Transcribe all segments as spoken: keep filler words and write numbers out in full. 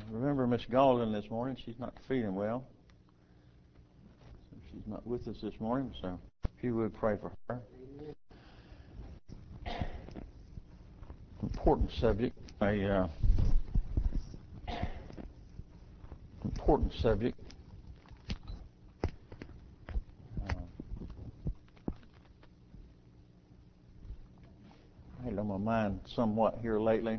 remember Miss Galden this morning. She's not feeling well. So she's not with us this morning, so if you would pray for her. Important subject. A uh, important subject. Uh, I had on my mind somewhat here lately.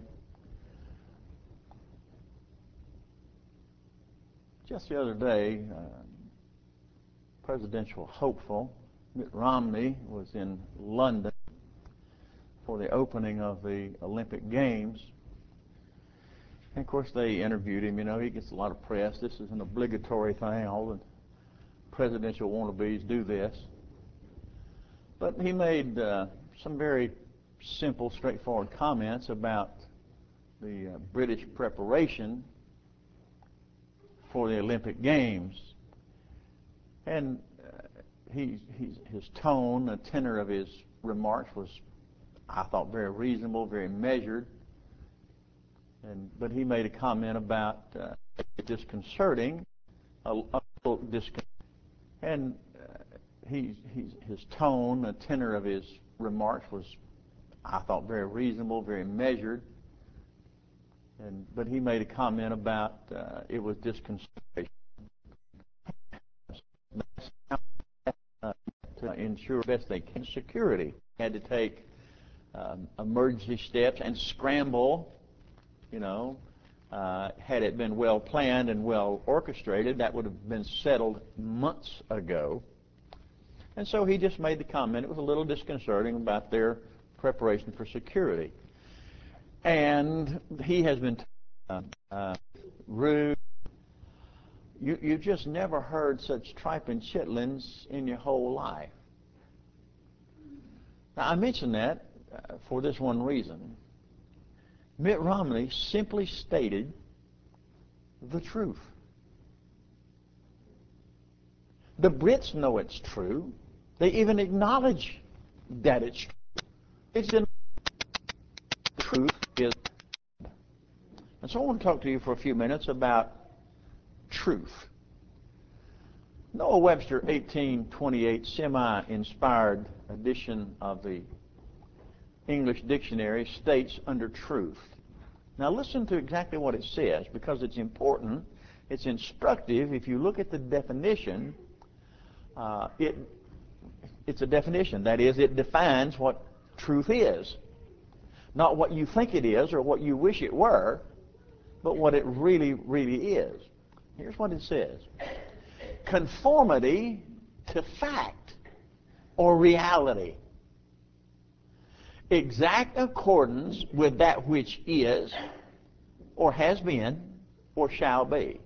Just the other day, uh, presidential hopeful Mitt Romney was in London for the opening of the Olympic Games. And of course they interviewed him. You know, he gets a lot of press. This is an obligatory thing. All the presidential wannabes do this. But he made uh, some very simple, straightforward comments about the uh, British preparation for the Olympic Games. And uh, he, he's, his tone, the tenor of his remarks was, I thought, very reasonable, very measured. And but he made a comment about uh, disconcerting, a, a little disconcerting. And uh, he, he's, his tone, the tenor of his remarks was, I thought, very reasonable, very measured. And but he made a comment about uh, it was disconcerting. Uh, to ensure best they can security. Had to take um, emergency steps and scramble. You know, uh, had it been well planned and well orchestrated, that would have been settled months ago. And so he just made the comment. It was a little disconcerting about their preparation for security. And he has been uh, uh, rude. You, you've just never heard such tripe and chitlins in your whole life. Now, I mention that uh, for this one reason. Mitt Romney simply stated the truth. The Brits know it's true. They even acknowledge that it's true. It's in the truth is. And so I want to talk to you for a few minutes about truth. Noah Webster eighteen twenty-eight semi-inspired edition of the English dictionary states under truth. Now listen to exactly what it says, because it's important, it's instructive. If you look at the definition, uh, it it's a definition. That is, it defines what truth is. Not what you think it is or what you wish it were, but what it really, really is. Here's what it says. Conformity to fact or reality. Exact accordance with that which is, or has been, or shall be.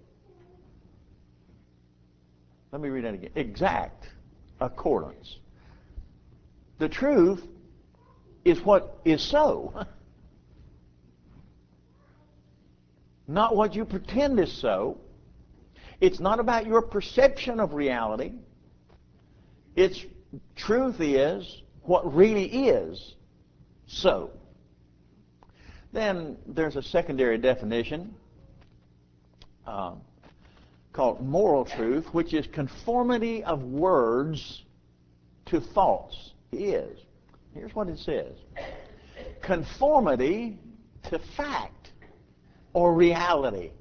Let me read that again. Exact accordance. The truth is what is so, not what you pretend is so. It's not about your perception of reality. Its truth is what really is so. Then there's a secondary definition uh, called moral truth, which is conformity of words to thoughts. Is. Here's what it says. Conformity to fact or reality.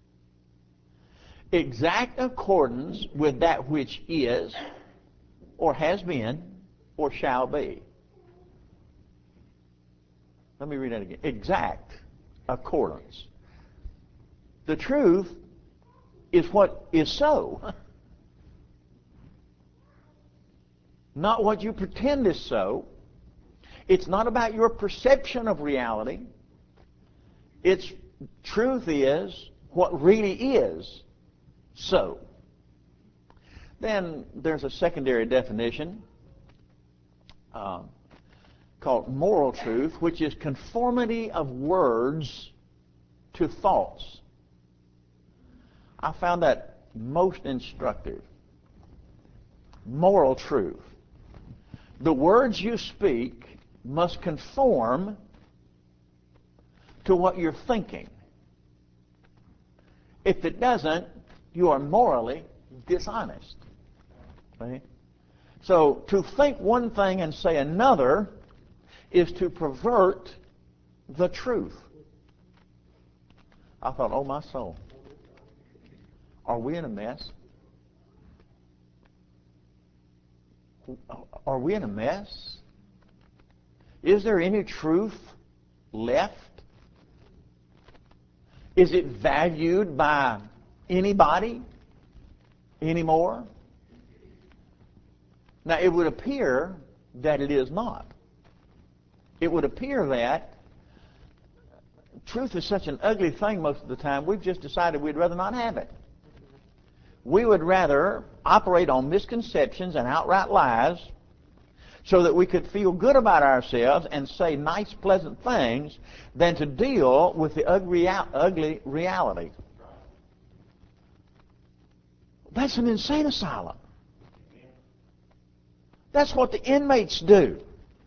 Exact accordance with that which is, or has been, or shall be. Let me read that again. Exact accordance. The truth is what is so, not what you pretend is so. It's not about your perception of reality. Its truth is what really is so. Then there's a secondary definition uh, called moral truth, which is conformity of words to thoughts. I found that most instructive. Moral truth. The words you speak must conform to what you're thinking. If it doesn't, you are morally dishonest. See? So to think one thing and say another is to pervert the truth. I thought, oh my soul, are we in a mess? Are we in a mess? Is there any truth left? Is it valued by anybody anymore? Now, it would appear that it is not. It would appear that truth is such an ugly thing most of the time, we've just decided we'd rather not have it. We would rather operate on misconceptions and outright lies so that we could feel good about ourselves and say nice, pleasant things than to deal with the ugly, ugly reality. That's an insane asylum. That's what the inmates do.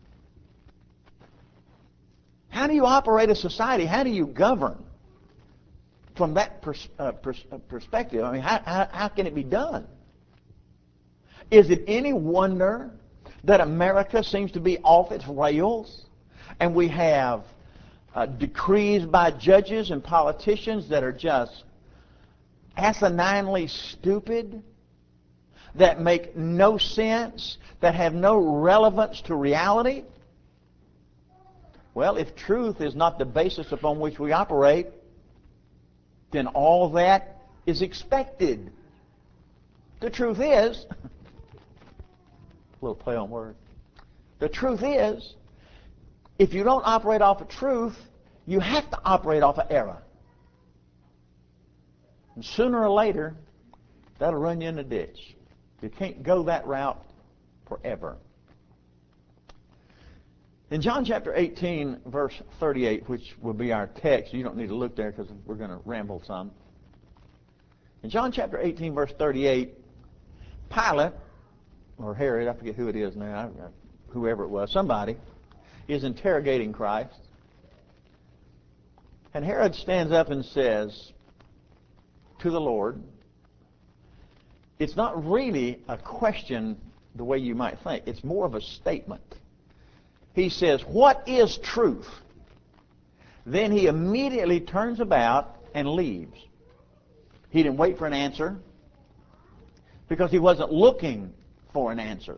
How do you operate a society? How do you govern from that pers uh, pers uh, perspective? I mean, how, how, how can it be done? Is it any wonder that America seems to be off its rails and we have uh, decrees by judges and politicians that are just asininely stupid, that make no sense, that have no relevance to reality? Well, if truth is not the basis upon which we operate, then all that is expected. The truth is, a little play on words, the truth is, if you don't operate off of truth, you have to operate off of error. And sooner or later, that'll run you in the ditch. You can't go that route forever. In John chapter eighteen, verse thirty-eight, which will be our text, you don't need to look there because we're going to ramble some. In John chapter eighteen, verse thirty-eight, Pilate, or Herod, I forget who it is now, whoever it was, somebody, is interrogating Christ. And Herod stands up and says to the Lord, it's not really a question the way you might think. It's more of a statement. He says, what is truth? Then he immediately turns about and leaves. He didn't wait for an answer because he wasn't looking for an answer.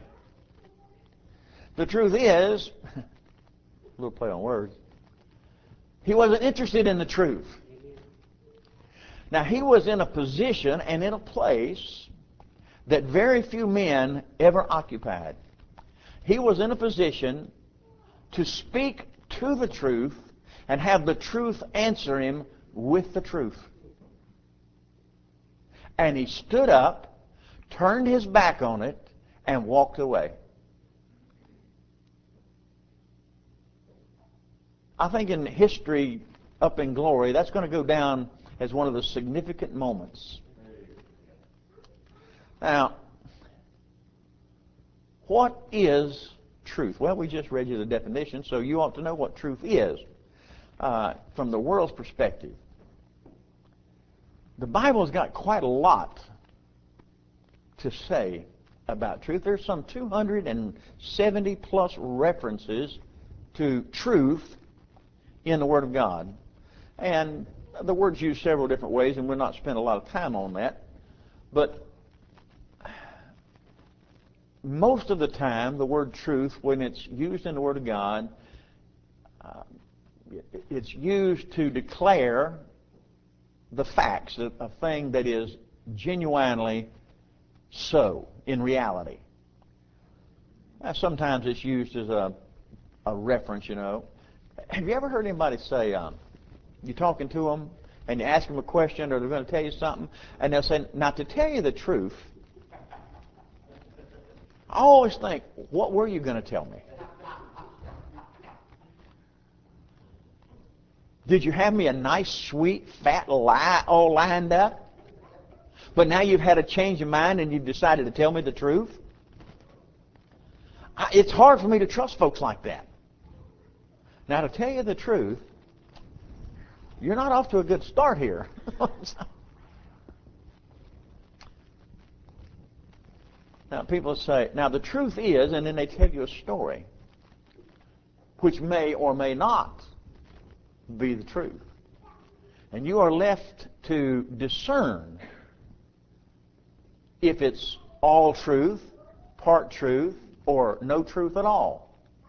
The truth is, a little play on words, he wasn't interested in the truth. Now, he was in a position and in a place that very few men ever occupied. He was in a position to speak to the truth and have the truth answer him with the truth. And he stood up, turned his back on it, and walked away. I think in history up in glory, that's going to go down as one of the significant moments. Now, what is truth? Well, we just read you the definition, so you ought to know what truth is uh, from the world's perspective. The Bible's got quite a lot to say about truth. There's some two hundred seventy plus references to truth in the Word of God. And the word's used several different ways, and we'll not spend a lot of time on that. But most of the time, the word truth, when it's used in the Word of God, uh, it's used to declare the facts, a, a thing that is genuinely so in reality. Now, sometimes it's used as a, a reference, you know. Have you ever heard anybody say, um, you're talking to them, and you ask them a question, or they're going to tell you something, and they'll say, now, to tell you the truth, I always think, what were you going to tell me? Did you have me a nice, sweet, fat lie all lined up? But now you've had a change of mind and you've decided to tell me the truth? I, it's hard for me to trust folks like that. Now, to tell you the truth, you're not off to a good start here. Now, people say, now the truth is, and then they tell you a story, which may or may not be the truth. And you are left to discern if it's all truth, part truth, or no truth at all.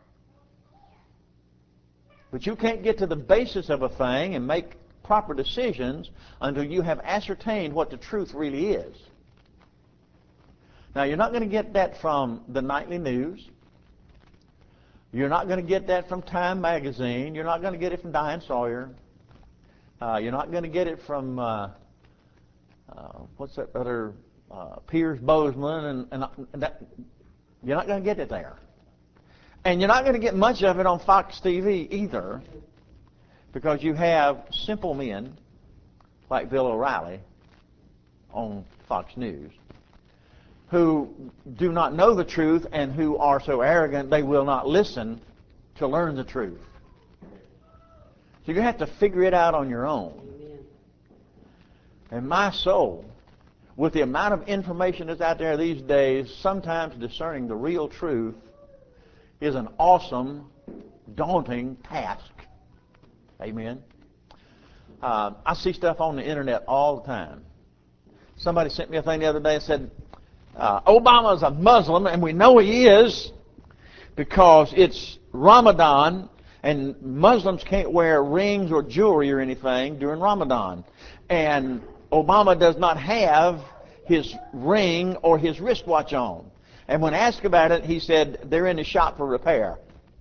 But you can't get to the basis of a thing and make proper decisions until you have ascertained what the truth really is. Now, you're not going to get that from the nightly news. You're not going to get that from Time magazine. You're not going to get it from Diane Sawyer. Uh, you're not going to get it from, uh, uh, what's that other, uh, Piers Bozeman. And, and, and that, you're not going to get it there. And you're not going to get much of it on Fox T V either, because you have simple men like Bill O'Reilly on Fox News who do not know the truth and who are so arrogant they will not listen to learn the truth. So you have to figure it out on your own. Amen. And my soul, with the amount of information that's out there these days, sometimes discerning the real truth is an awesome, daunting task. Amen. Uh, I see stuff on the internet all the time. Somebody sent me a thing the other day and said, uh, Obama's a Muslim, and we know he is because it's Ramadan, and Muslims can't wear rings or jewelry or anything during Ramadan. And Obama does not have his ring or his wristwatch on. And when asked about it, he said, they're in the shop for repair.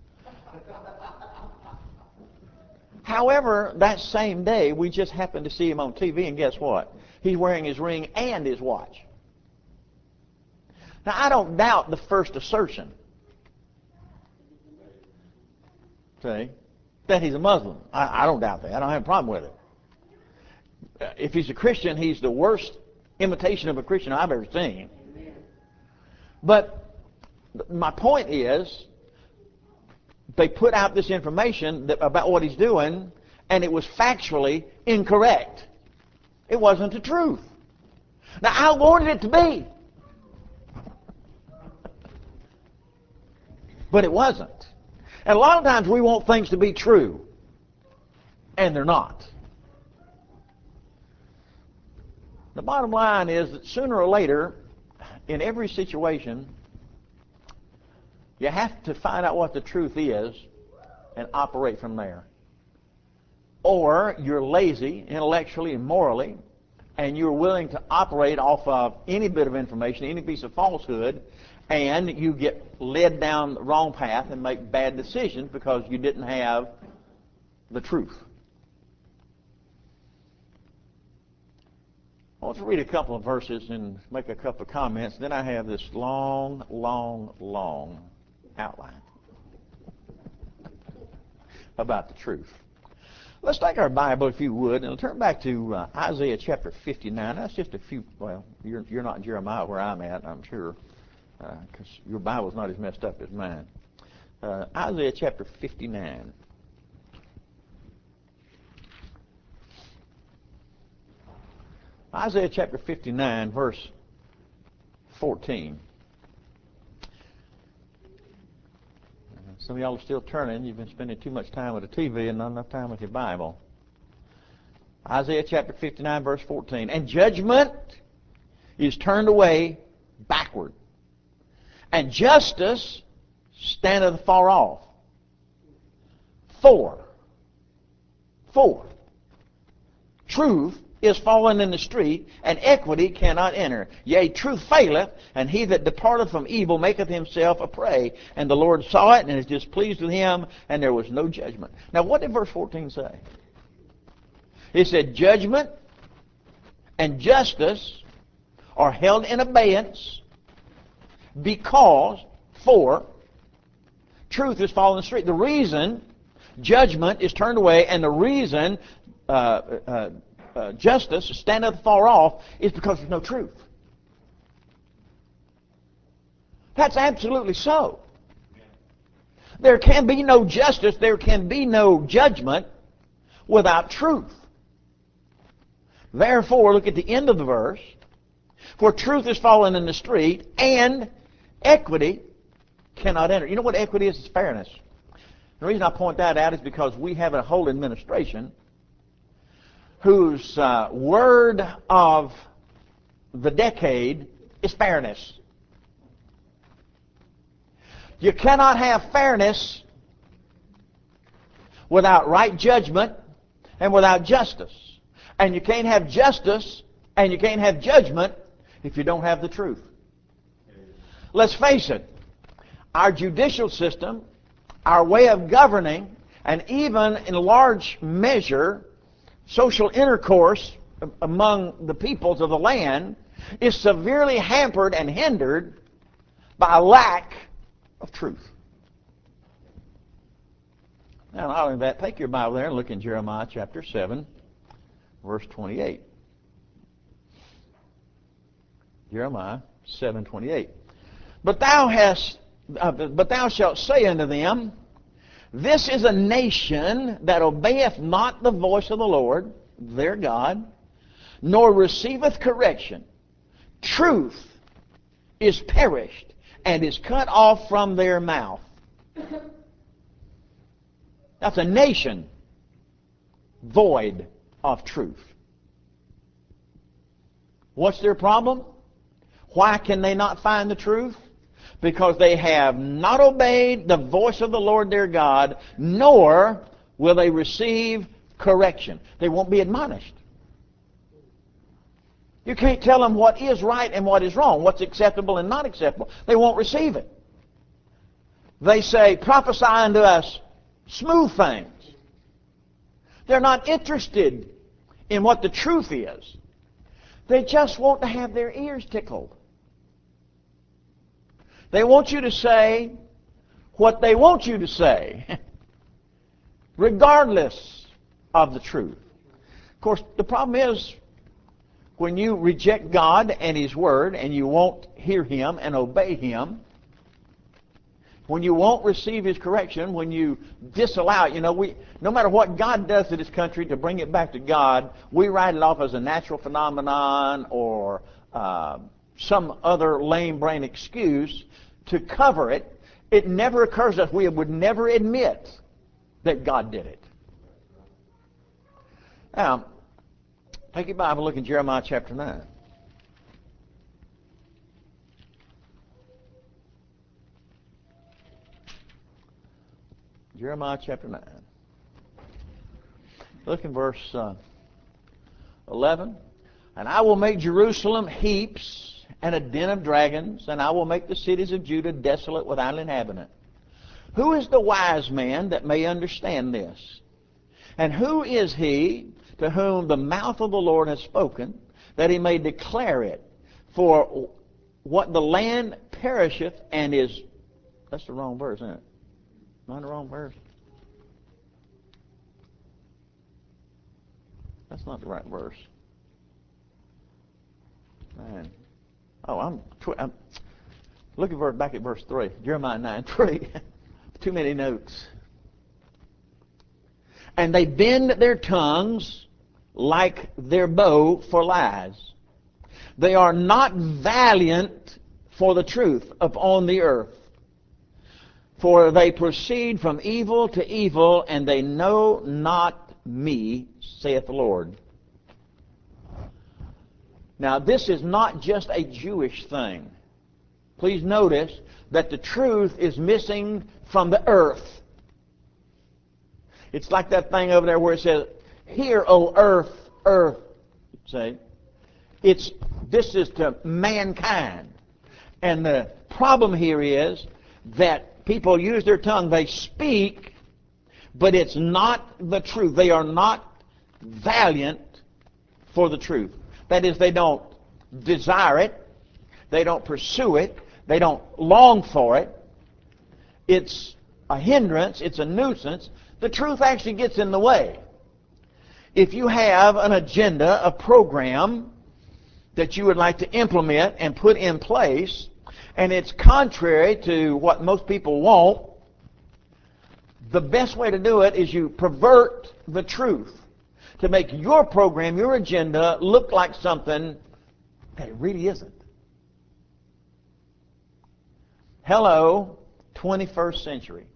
However, that same day, we just happened to see him on T V, and guess what? He's wearing his ring and his watch. Now, I don't doubt the first assertion, see, that he's a Muslim. I, I don't doubt that. I don't have a problem with it. If he's a Christian, he's the worst imitation of a Christian I've ever seen. But my point is, they put out this information that, about what he's doing, and it was factually incorrect. It wasn't the truth. Now, I wanted it to be, but it wasn't. And a lot of times we want things to be true, and they're not. The bottom line is that sooner or later, in every situation, you have to find out what the truth is and operate from there. Or you're lazy intellectually and morally, and you're willing to operate off of any bit of information, any piece of falsehood, and you get led down the wrong path and make bad decisions because you didn't have the truth. I want to read a couple of verses and make a couple of comments. Then I have this long, long, long outline about the truth. Let's take our Bible, if you would, and turn back to uh, Isaiah chapter fifty-nine. That's just a few, well, you're, you're not in Jeremiah where I'm at, I'm sure, because uh, your Bible's not as messed up as mine. Uh, Isaiah chapter fifty-nine. Isaiah chapter fifty-nine, verse fourteen. Some of y'all are still turning. You've been spending too much time with the T V and not enough time with your Bible. Isaiah chapter fifty-nine, verse fourteen. And judgment is turned away backward, and justice standeth far off. For, for, truth is fallen in the street, and equity cannot enter. Yea, truth faileth, and he that departeth from evil maketh himself a prey. And the Lord saw it, and is displeased with him, and there was no judgment. Now, what did verse fourteen say? It said, judgment and justice are held in abeyance because, for, truth is fallen in the street. The reason judgment is turned away, and the reason uh, uh, Uh, justice standeth far off is because there's no truth. That's absolutely so. There can be no justice, there can be no judgment without truth. Therefore, look at the end of the verse. For truth is fallen in the street, and equity cannot enter. You know what equity is? It's fairness. The reason I point that out is because we have a whole administration whose uh, word of the decade is fairness. You cannot have fairness without right judgment and without justice. And you can't have justice and you can't have judgment if you don't have the truth. Let's face it, our judicial system, our way of governing, and even in large measure, social intercourse among the peoples of the land is severely hampered and hindered by a lack of truth. Now, not only that, take your Bible there and look in Jeremiah chapter seven, verse twenty-eight. Jeremiah seven twenty-eight. But thou hast, uh, but thou shalt say unto them, This is a nation that obeyeth not the voice of the Lord, their God, nor receiveth correction. Truth is perished, and is cut off from their mouth. That's a nation void of truth. What's their problem? Why can they not find the truth? Because they have not obeyed the voice of the Lord their God, nor will they receive correction. They won't be admonished. You can't tell them what is right and what is wrong, what's acceptable and not acceptable. They won't receive it. They say, prophesy unto us smooth things. They're not interested in what the truth is. They just want to have their ears tickled. They want you to say what they want you to say, regardless of the truth. Of course, the problem is, when you reject God and His Word and you won't hear Him and obey Him, when you won't receive His correction, when you disallow it, you know, we, no matter what God does to this country to bring it back to God, we write it off as a natural phenomenon or uh, some other lame brain excuse to cover it. It never occurs to us. We would never admit that God did it. Now, take your Bible, look in Jeremiah chapter nine. Jeremiah chapter nine. Look in verse uh, eleven. And I will make Jerusalem heaps and a den of dragons, and I will make the cities of Judah desolate without an inhabitant. Who is the wise man that may understand this? And who is he to whom the mouth of the Lord has spoken, that he may declare it? For what the land perisheth and is... That's the wrong verse, isn't it? Am I in the wrong verse? That's not the right verse. Man. Oh, I'm... Tw- I'm looking for, back at verse three. Jeremiah nine three. Too many notes. And they bend their tongues like their bow for lies. They are not valiant for the truth upon the earth. For they proceed from evil to evil, and they know not me, saith the Lord. Now, this is not just a Jewish thing. Please notice that the truth is missing from the earth. It's like that thing over there where it says, Hear, O earth, earth. See? It's, this is to mankind. And the problem here is that people use their tongue, they speak, but it's not the truth. They are not valiant for the truth. That is, they don't desire it, they don't pursue it, they don't long for it. It's a hindrance, it's a nuisance. The truth actually gets in the way. If you have an agenda, a program that you would like to implement and put in place, and it's contrary to what most people want, the best way to do it is you pervert the truth to make your program, your agenda, look like something that it really isn't. Hello, twenty-first century.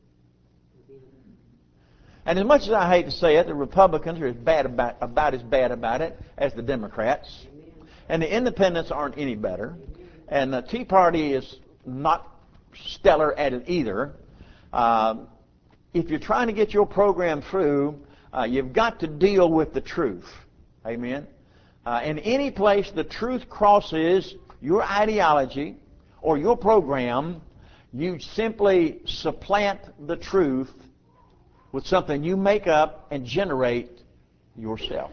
And as much as I hate to say it, the Republicans are as bad about, about as bad about it as the Democrats. And the independents aren't any better. And the Tea Party is not stellar at it either. Um, if you're trying to get your program through, uh, you've got to deal with the truth. Amen? Uh, in any place the truth crosses your ideology or your program, you simply supplant the truth with something you make up and generate yourself.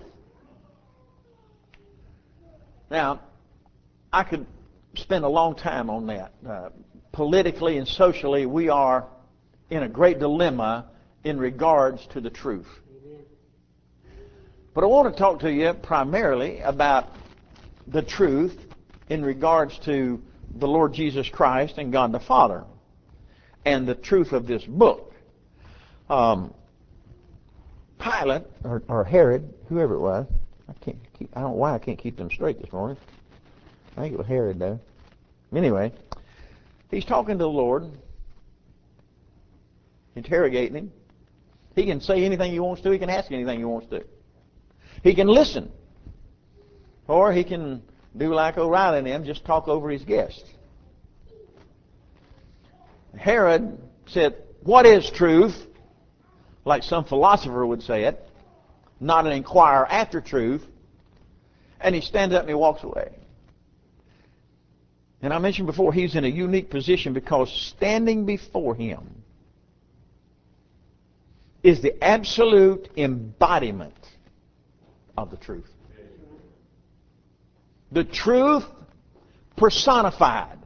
Now, I could spend a long time on that. Uh, politically and socially, we are in a great dilemma in regards to the truth. But I want to talk to you primarily about the truth in regards to the Lord Jesus Christ and God the Father and the truth of this book. Um, Pilate, or, or Herod, whoever it was, I can't keep, I don't know why I can't keep them straight this morning. I think it was Herod, though. Anyway, he's talking to the Lord, interrogating him. He can say anything he wants to. He can ask anything he wants to. He can listen. Or he can do like O'Reilly and them, just talk over his guests. Herod said, "What is truth?" Like some philosopher would say it, not an inquirer after truth. And he stands up and he walks away. And I mentioned before, he's in a unique position because standing before him is the absolute embodiment of the truth. The truth personified.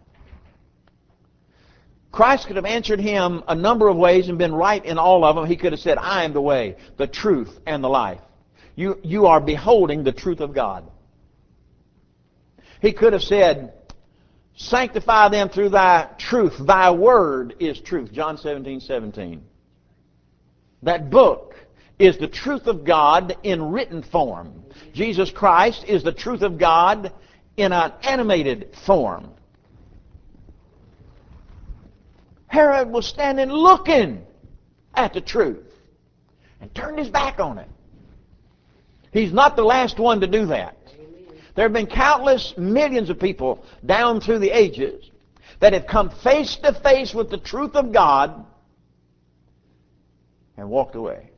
Christ could have answered him a number of ways and been right in all of them. He could have said, "I am the way, the truth, and the life." You, you are beholding the truth of God. He could have said, "Sanctify them through thy truth. Thy word is truth." John seventeen seventeen. That book is the truth of God in written form. Jesus Christ is the truth of God in an animated form. Herod was standing looking at the truth and turned his back on it. He's not the last one to do that. There have been countless millions of people down through the ages that have come face to face with the truth of God and walked away.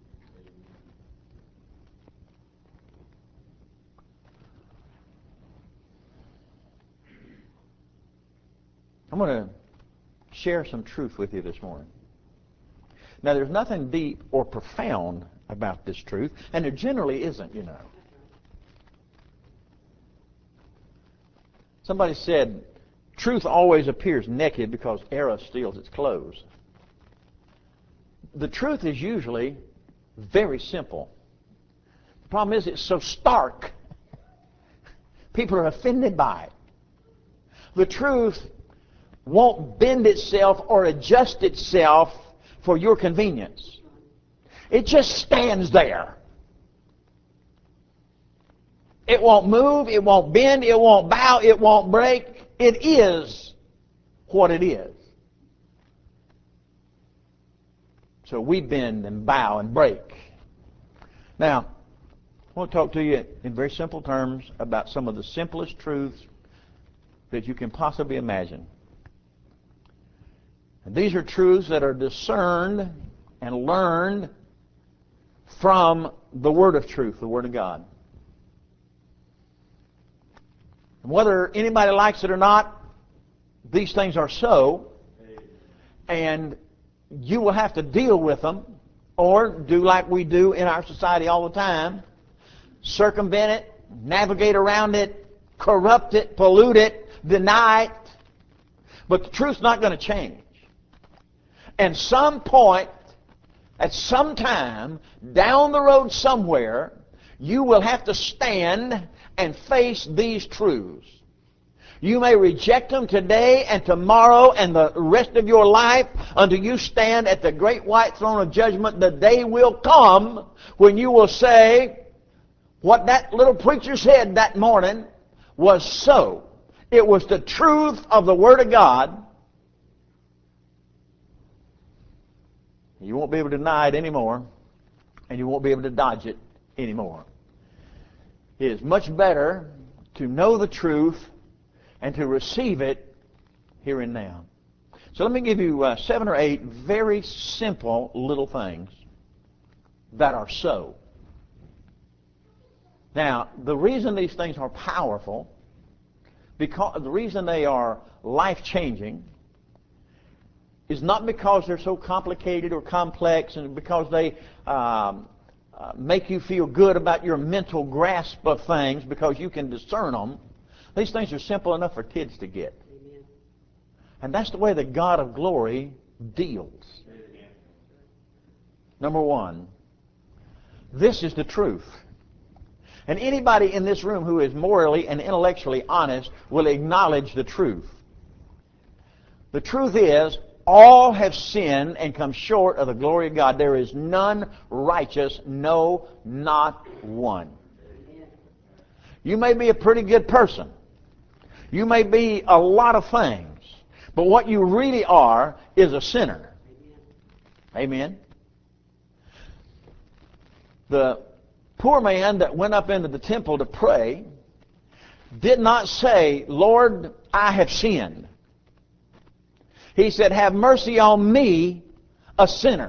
I'm going to share some truth with you this morning. Now, there's nothing deep or profound about this truth, and there generally isn't, you know. Somebody said, truth always appears naked because error steals its clothes. The truth is usually very simple. The problem is it's so stark. People are offended by it. The truth won't bend itself or adjust itself for your convenience. It just stands there. It won't move, it won't bend, it won't bow, it won't break. It is what it is. So we bend and bow and break. Now, I want to talk to you in very simple terms about some of the simplest truths that you can possibly imagine. And these are truths that are discerned and learned from the Word of truth, the Word of God. And whether anybody likes it or not, these things are so, and you will have to deal with them or do like we do in our society all the time, circumvent it, navigate around it, corrupt it, pollute it, deny it. But the truth's not going to change. And some point, at some time, down the road somewhere, you will have to stand and face these truths. You may reject them today and tomorrow and the rest of your life until you stand at the great white throne of judgment. The day will come when you will say, what that little preacher said that morning was so. It was the truth of the Word of God. You won't be able to deny it anymore, and you won't be able to dodge it anymore. It is much better to know the truth and to receive it here and now. So let me give you uh, seven or eight very simple little things that are so. Now, the reason these things are powerful, because the reason they are life-changing, is not because they're so complicated or complex and because they um, uh, make you feel good about your mental grasp of things because you can discern them. These things are simple enough for kids to get. Amen. And that's the way the God of glory deals. Amen. Number one, this is the truth. And anybody in this room who is morally and intellectually honest will acknowledge the truth. The truth is, all have sinned and come short of the glory of God. There is none righteous, no, not one. You may be a pretty good person. You may be a lot of things. But what you really are is a sinner. Amen. The poor man that went up into the temple to pray did not say, Lord, I have sinned. He said, have mercy on me, a sinner.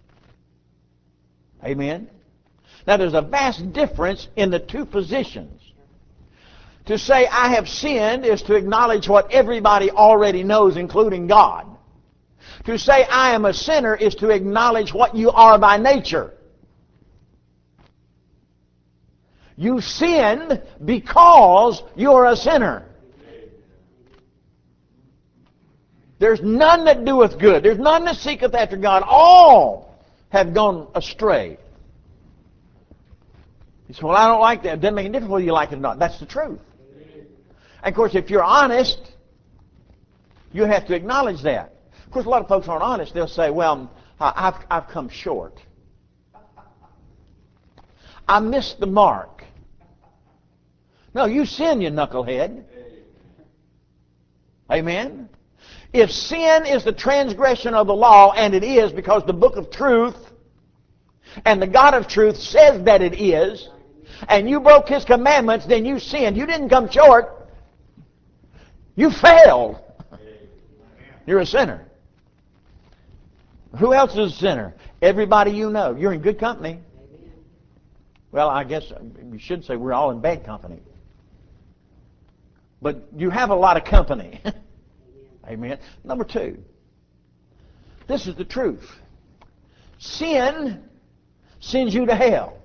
Amen. Now there's a vast difference in the two positions. To say I have sinned is to acknowledge what everybody already knows, including God. To say I am a sinner is to acknowledge what you are by nature. You sinned because you're a sinner. There's none that doeth good. There's none that seeketh after God. All have gone astray. You say, well, I don't like that. It doesn't make any difference whether you like it or not. That's the truth. And of course, if you're honest, you have to acknowledge that. Of course, a lot of folks aren't honest. They'll say, well, I've, I've come short. I missed the mark. No, you sin, you knucklehead. Amen? If sin is the transgression of the law, and it is because the book of truth and the God of truth says that it is, and you broke His commandments, then you sinned. You didn't come short. You failed. You're a sinner. Who else is a sinner? Everybody you know. You're in good company. Well, I guess you should say we're all in bad company. But you have a lot of company. Amen. Number two, this is the truth. Sin sends you to hell.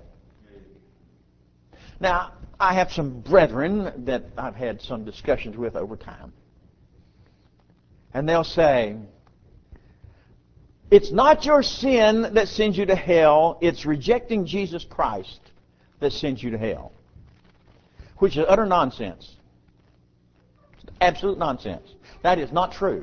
Now, I have some brethren that I've had some discussions with over time. And they'll say, it's not your sin that sends you to hell, it's rejecting Jesus Christ that sends you to hell. Which is utter nonsense. Absolute nonsense. That is not true.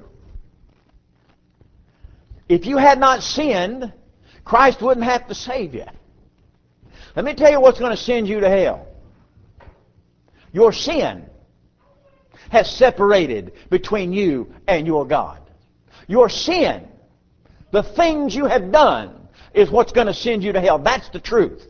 If you had not sinned, Christ wouldn't have to save you. Let me tell you what's going to send you to hell. Your sin has separated between you and your God. Your sin, the things you have done, is what's going to send you to hell. That's the truth.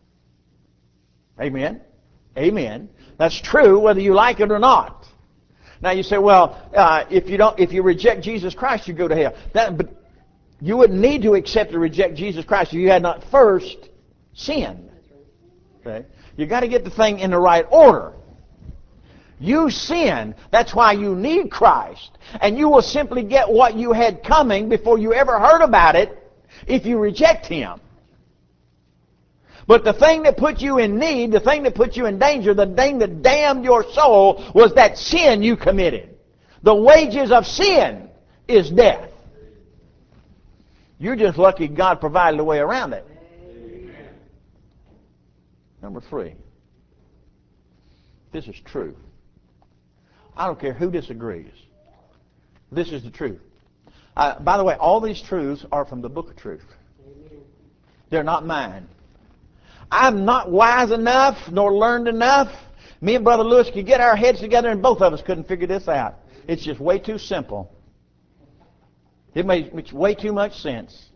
Amen? Amen. That's true whether you like it or not. Now you say, well, uh, if you don't, if you reject Jesus Christ, you go to hell. That, but you wouldn't need to accept or reject Jesus Christ if you had not first sinned. Okay? You got to get the thing in the right order. You sin. That's why you need Christ, and you will simply get what you had coming before you ever heard about it if you reject Him. But the thing that put you in need, the thing that put you in danger, the thing that damned your soul was that sin you committed. The wages of sin is death. You're just lucky God provided a way around it. Amen. Number three. This is true. I don't care who disagrees. This is the truth. Uh, by the way, all these truths are from the book of truth. Amen. They're not mine. I'm not wise enough nor learned enough Me and Brother Lewis could get our heads together and both of us couldn't figure this out. It's just way too simple. It makes way too much sense.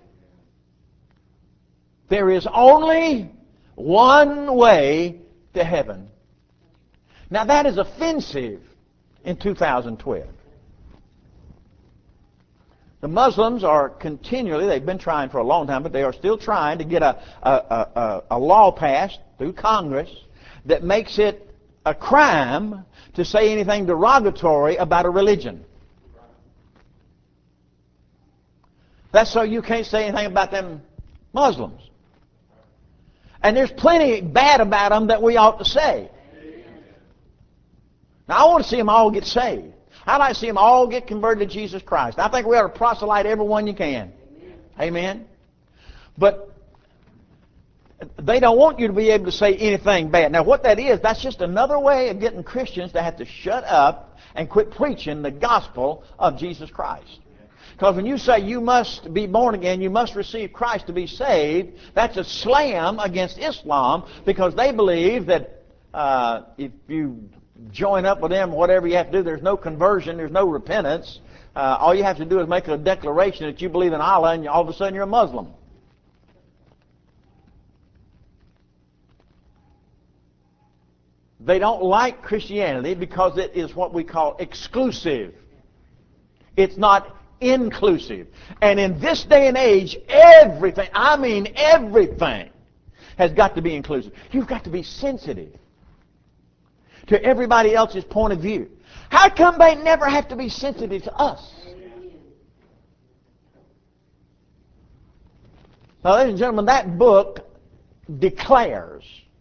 There is only one way to heaven. Now that is offensive in two thousand twelve. The Muslims are continually, they've been trying for a long time, but they are still trying to get a, a, a, a law passed through Congress that makes it a crime to say anything derogatory about a religion. That's so you can't say anything about them Muslims. And there's plenty bad about them that we ought to say. Now I want to see them all get saved. I'd like to see them all get converted to Jesus Christ. I think we ought to proselyte everyone you can. Amen. Amen. But they don't want you to be able to say anything bad. Now what that is, that's just another way of getting Christians to have to shut up and quit preaching the gospel of Jesus Christ. Because when you say you must be born again, you must receive Christ to be saved, that's a slam against Islam, because they believe that uh, if you join up with them, whatever you have to do, there's no conversion, there's no repentance. Uh, all you have to do is make a declaration that you believe in Allah, and all of a sudden you're a Muslim. They don't like Christianity because it is what we call exclusive. It's not inclusive. And in this day and age, everything, I mean everything, has got to be inclusive. You've got to be sensitive to everybody else's point of view. How come they never have to be sensitive to us? Now, ladies and gentlemen, that book declares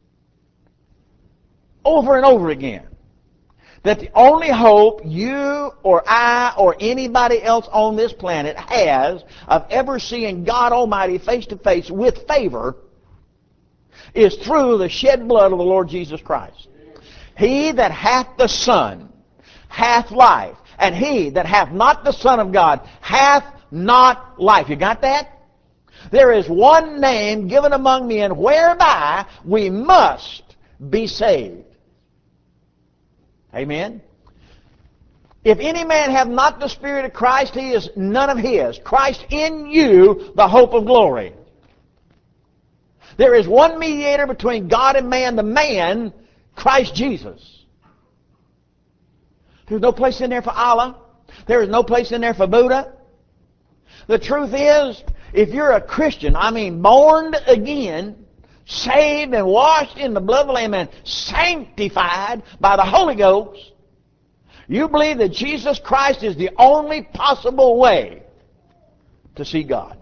over and over again that the only hope you or I or anybody else on this planet has of ever seeing God Almighty face to face with favor is through the shed blood of the Lord Jesus Christ. He that hath the Son hath life, and he that hath not the Son of God hath not life. You got that? There is one name given among men whereby we must be saved. Amen? If any man have not the Spirit of Christ, he is none of his. Christ in you, the hope of glory. There is one mediator between God and man, the man, Christ Jesus. There's no place in there for Allah. There is no place in there for Buddha. The truth is, if you're a Christian, I mean born again, saved and washed in the blood of the Lamb and sanctified by the Holy Ghost, you believe that Jesus Christ is the only possible way to see God.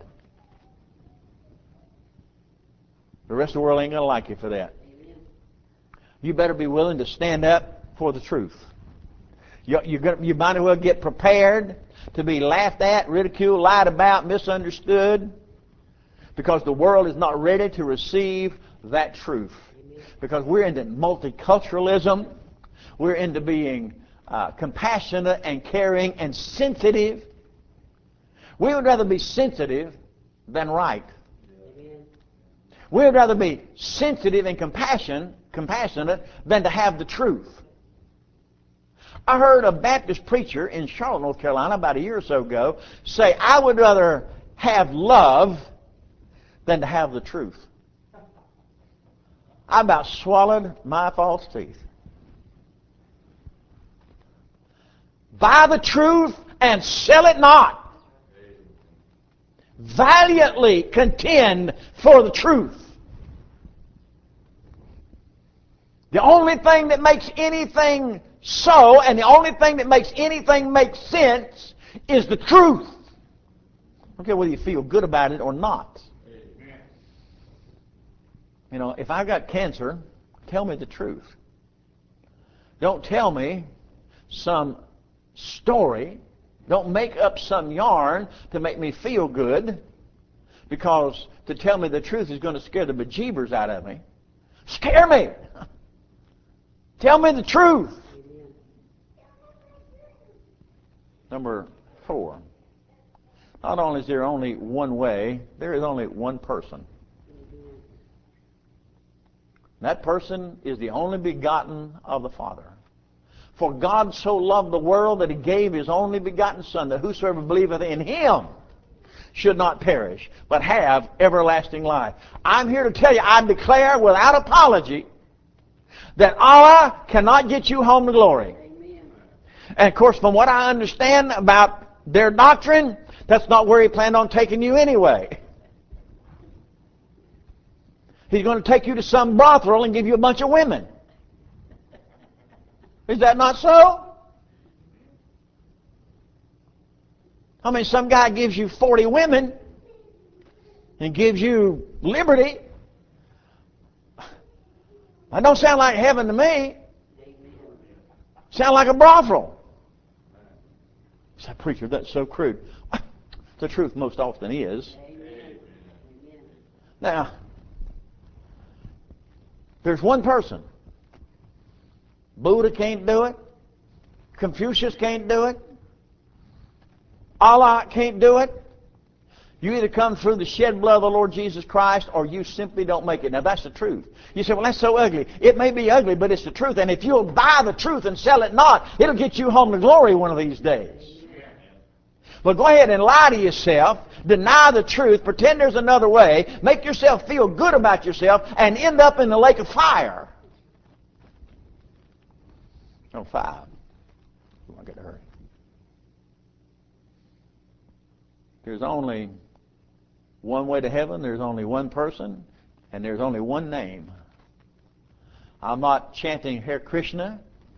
The rest of the world ain't going to like you for that. You better be willing to stand up for the truth. You, you're gonna, you might as well get prepared to be laughed at, ridiculed, lied about, misunderstood, because the world is not ready to receive that truth. Because we're into multiculturalism, we're into being uh, compassionate and caring and sensitive. We would rather be sensitive than right. We would rather be sensitive and compassion, compassionate than to have the truth. I heard a Baptist preacher in Charlotte, North Carolina, about a year or so ago, say, I would rather have love than to have the truth. I about swallowed my false teeth. Buy the truth and sell it not. Valiantly contend for the truth. The only thing that makes anything so, and the only thing that makes anything make sense, is the truth. I don't care whether you feel good about it or not. Amen. You know, if I got cancer, tell me the truth. Don't tell me some story. Don't make up some yarn to make me feel good, because to tell me the truth is going to scare the bejeebers out of me. Scare me! Tell me the truth. Number four. Not only is there only one way, there is only one person. That person is the only begotten of the Father. For God so loved the world that He gave His only begotten Son, that whosoever believeth in Him should not perish, but have everlasting life. I'm here to tell you, I declare without apology that Allah cannot get you home to glory. Amen. And of course, from what I understand about their doctrine, that's not where He planned on taking you anyway. He's going to take you to some brothel and give you a bunch of women. Is that not so? I mean, some guy gives you forty women and gives you liberty. That don't sound like heaven to me. Sound like a brothel. You say, preacher, that's so crude. The truth most often is. Now, there's one person. Buddha can't do it. Confucius can't do it. Allah can't do it. You either come through the shed blood of the Lord Jesus Christ or you simply don't make it. Now that's the truth. You say, well, that's so ugly. It may be ugly, but it's the truth. And if you'll buy the truth and sell it not, it'll get you home to glory one of these days. But go ahead and lie to yourself, deny the truth, pretend there's another way, make yourself feel good about yourself, and end up in the lake of fire. Number five. I got to hurry. There's only one way to heaven, there's only one person, and there's only one name. I'm not chanting Hare Krishna.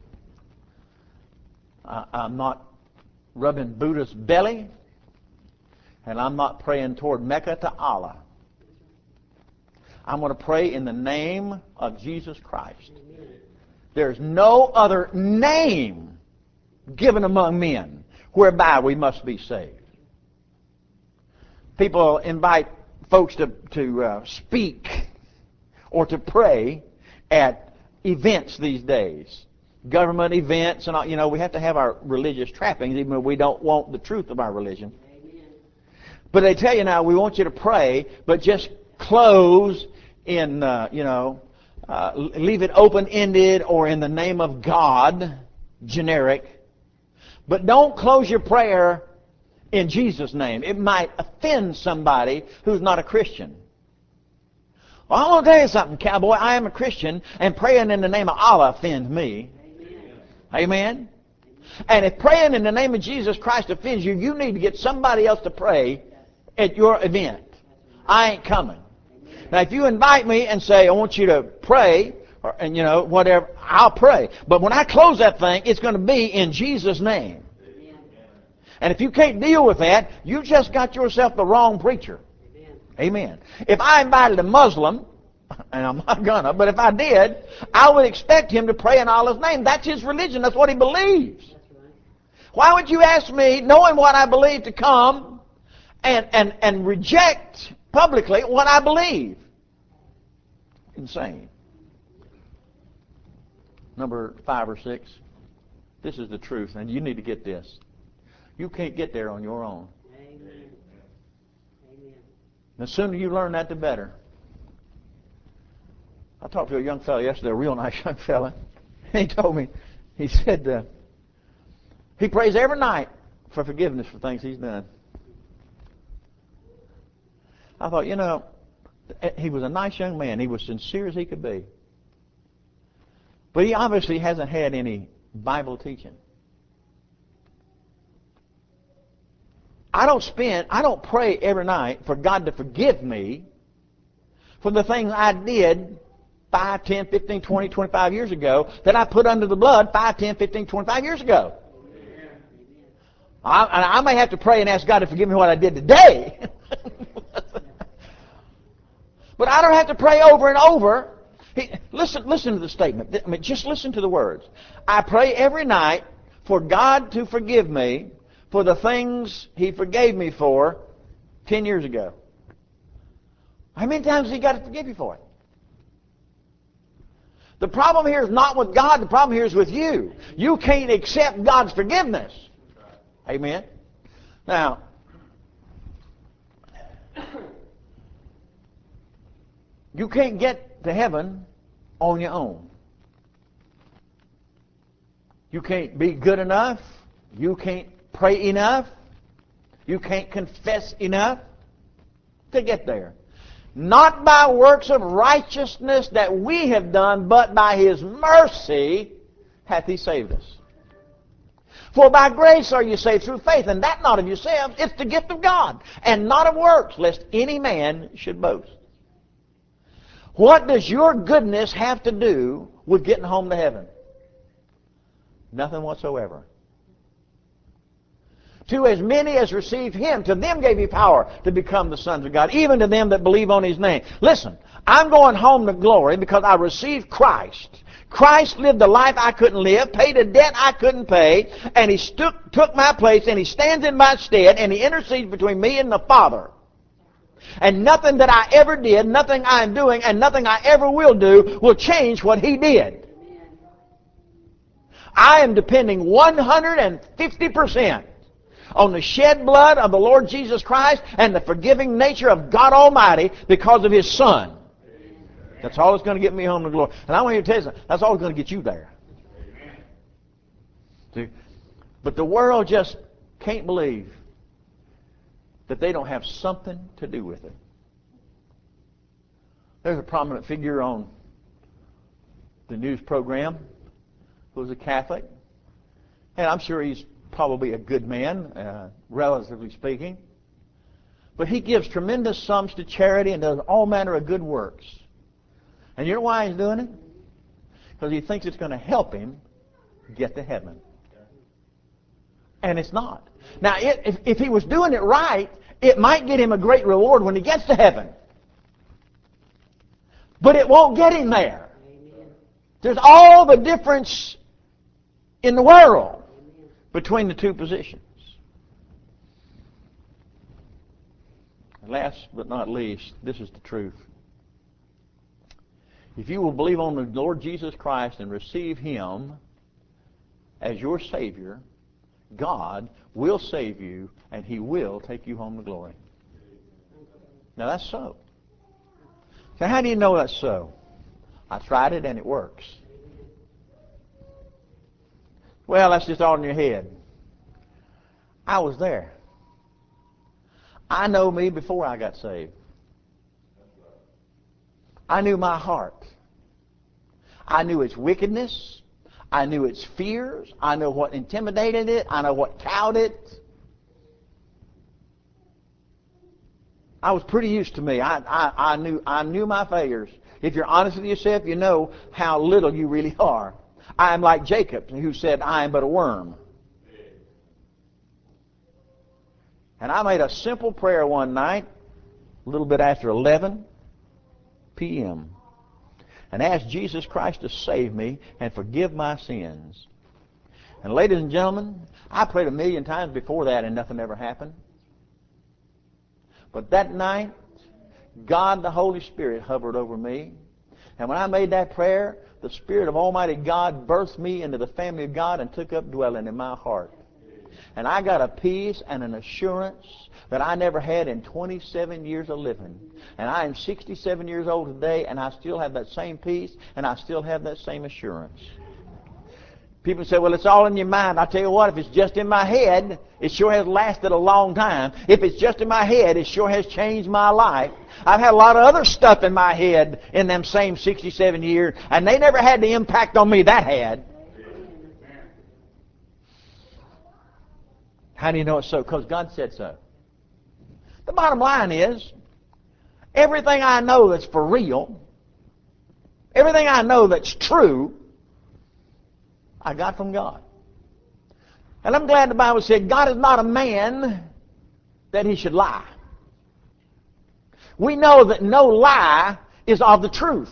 I, I'm not rubbing Buddha's belly, and I'm not praying toward Mecca to Allah. I'm going to pray in the name of Jesus Christ. There's no other name given among men whereby we must be saved. People invite folks to, to uh, speak or to pray at events these days. Government events, and all, you know, we have to have our religious trappings, even though we don't want the truth of our religion. Amen. But they tell you now, we want you to pray, but just close in, uh, you know, uh, leave it open-ended or in the name of God, generic. But don't close your prayer in Jesus' name. It might offend somebody who's not a Christian. Well, I want to tell you something, cowboy. I am a Christian, and praying in the name of Allah offends me. Amen? And if praying in the name of Jesus Christ offends you, you need to get somebody else to pray at your event. I ain't coming. Now, if you invite me and say, I want you to pray, or, and you know, whatever, I'll pray. But when I close that thing, it's going to be in Jesus' name. And if you can't deal with that, you just got yourself the wrong preacher. Amen. If I invited a Muslim, and I'm not gonna, but if I did, I would expect him to pray in Allah's name. That's his religion. That's what he believes. Why would you ask me, knowing what I believe, to come and, and, and reject publicly what I believe? Insane. Number five or six. This is the truth, and you need to get this. You can't get there on your own. Amen. Amen. The sooner you learn that, the better. I talked to a young fellow yesterday, a real nice young fellow. He told me, he said, uh, he prays every night for forgiveness for things he's done. I thought, you know, he was a nice young man. He was sincere as he could be. But he obviously hasn't had any Bible teaching. I don't spend, I don't pray every night for God to forgive me for the things I did five, ten, fifteen, twenty, twenty-five years ago that I put under the blood five, ten, fifteen, twenty-five years ago. I, I may have to pray and ask God to forgive me what I did today. But I don't have to pray over and over. He, listen, listen to the statement. I mean, just listen to the words. I pray every night for God to forgive me for the things He forgave me for ten years ago. How many times has He got to forgive you for it? The problem here is not with God. The problem here is with you. You can't accept God's forgiveness. Amen? Now, you can't get to heaven on your own. You can't be good enough. You can't pray enough. You can't confess enough to get there. Not by works of righteousness that we have done, but by His mercy hath He saved us. For by grace are you saved through faith, and that not of yourselves, it's the gift of God, and not of works, lest any man should boast. What does your goodness have to do with getting home to heaven? Nothing whatsoever. To as many as received Him, to them gave He power to become the sons of God, even to them that believe on His name. Listen, I'm going home to glory because I received Christ. Christ lived the life I couldn't live, paid a debt I couldn't pay, and He took, took my place, and He stands in my stead, and He intercedes between me and the Father. And nothing that I ever did, nothing I am doing, and nothing I ever will do will change what He did. I am depending one hundred fifty percent on the shed blood of the Lord Jesus Christ and the forgiving nature of God Almighty because of His Son. That's all that's going to get me home to glory. And I want you to tell you something. That's all that's going to get you there. See? But the world just can't believe that they don't have something to do with it. There's a prominent figure on the news program who was a Catholic. And I'm sure he's probably a good man, uh, relatively speaking. But he gives tremendous sums to charity and does all manner of good works. And you know why he's doing it? Because he thinks it's going to help him get to heaven. And it's not. Now, it, if, if he was doing it right, it might get him a great reward when he gets to heaven. But it won't get him there. There's all the difference in the world between the two positions. And last but not least, this is the truth. If you will believe on the Lord Jesus Christ and receive Him as your Savior, God will save you and He will take you home to glory. Now that's so. So how do you know that's so? I tried it and it works. Well, that's just all in your head. I was there. I know me before I got saved. I knew my heart. I knew its wickedness. I knew its fears. I know what intimidated it. I know what cowed it. I was pretty used to me. I, I, I knew I knew my failures. If you're honest with yourself, you know how little you really are. I am like Jacob, who said, I am but a worm. And I made a simple prayer one night, a little bit after eleven p m, and asked Jesus Christ to save me and forgive my sins. And ladies and gentlemen, I prayed a million times before that and nothing ever happened. But that night, God the Holy Spirit hovered over me. And when I made that prayer, the Spirit of Almighty God birthed me into the family of God and took up dwelling in my heart. And I got a peace and an assurance that I never had in twenty-seven years of living. And I am sixty-seven years old today, and I still have that same peace, and I still have that same assurance. People say, well, it's all in your mind. I tell you what, if it's just in my head, it sure has lasted a long time. If it's just in my head, it sure has changed my life. I've had a lot of other stuff in my head in them same sixty-seven years, and they never had the impact on me that had. How do you know it's so? Because God said so. The bottom line is, everything I know that's for real, everything I know that's true, I got from God. And I'm glad the Bible said God is not a man that He should lie. We know that no lie is of the truth.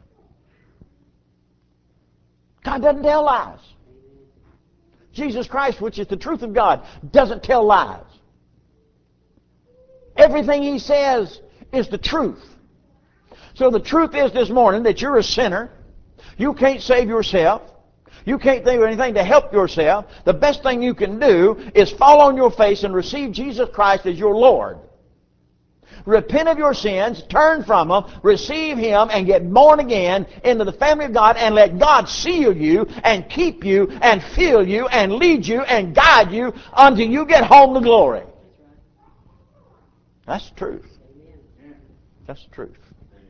God doesn't tell lies. Jesus Christ, which is the truth of God, doesn't tell lies. Everything He says is the truth. So the truth is this morning that you're a sinner. You can't save yourself. You can't think of anything to help yourself. The best thing you can do is fall on your face and receive Jesus Christ as your Lord. Repent of your sins, turn from them, receive Him, and get born again into the family of God, and let God seal you and keep you and fill you and lead you and guide you until you get home to glory. That's the truth. That's the truth.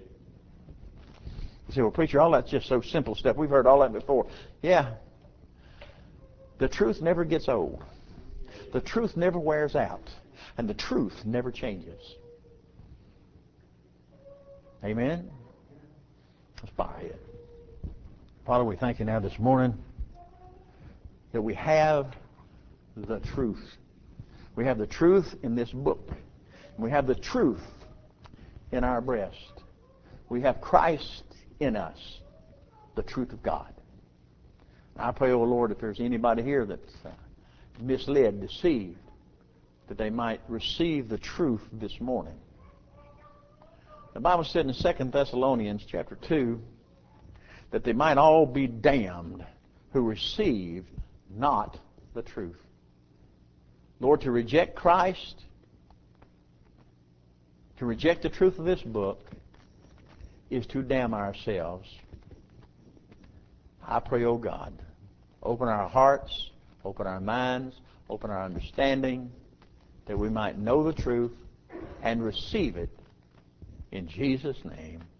You say, well, preacher, all that's just so simple stuff. We've heard all that before. Yeah. The truth never gets old. The truth never wears out. And the truth never changes. Amen? Let's bow our head. Father, we thank you now this morning that we have the truth. We have the truth in this book. We have the truth in our breast. We have Christ in us, the truth of God. I pray, oh Lord, if there's anybody here that's uh, misled, deceived, that they might receive the truth this morning. The Bible said in Second Thessalonians chapter two that they might all be damned who receive not the truth. Lord, to reject Christ, to reject the truth of this book, is to damn ourselves. I pray, oh God, open our hearts, open our minds, open our understanding, that we might know the truth and receive it in Jesus' name.